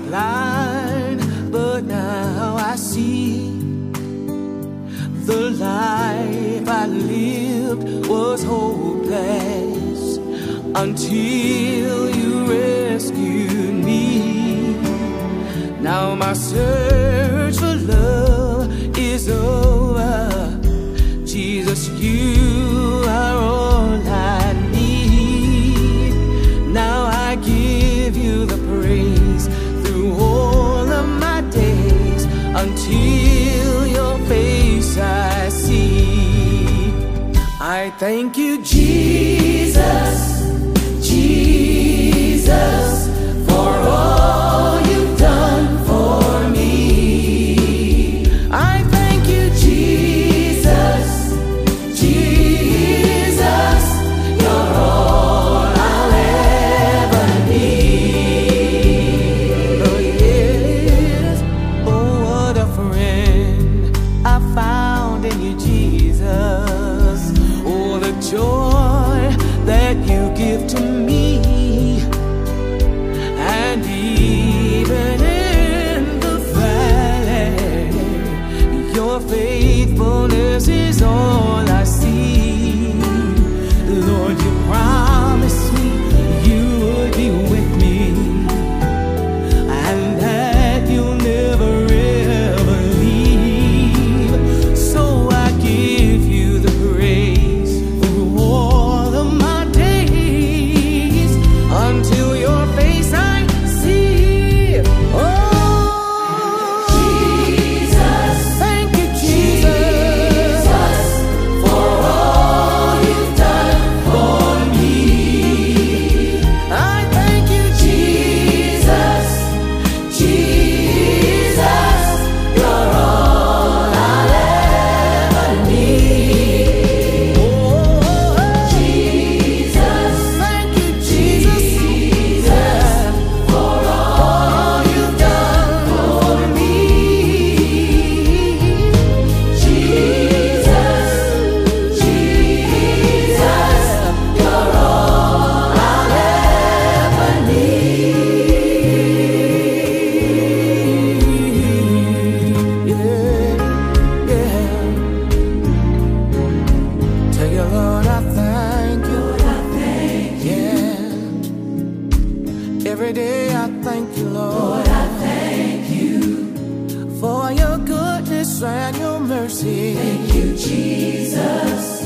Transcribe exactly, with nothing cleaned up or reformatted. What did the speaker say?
blind, but now I see. The life I lived was hopeless until you rescued me. Now my search for love is over. Jesus, you are all I need. Now I give you the praise through all of my days until your face I see. I thank you, Jesus, Jesus, for all you've done for me. I thank you, Jesus, Jesus, you're all I'll ever need. Oh yes, oh what a friend I found in you, Jesus. Oh, the joy that you give to me. And even in the valley, your faithfulness is all I see. Lord, you promised me you would be with me, and that you'll never ever leave. So I give you the praise through all of my days until your face I see. Oh, Jesus, thank you, Jesus, for all you've done for me. I thank you, Jesus, Jesus, you're all I'll ever need. Oh, Jesus, thank you, Jesus, for all you've done for me. Jesus, Jesus, you're all I'll ever need. Yeah, yeah. Tell you, Lord, I thank you. Lord, I thank you. Yeah. Every day I thank you, Lord. Lord, I thank you for your goodness and your mercy. Thank you, Jesus.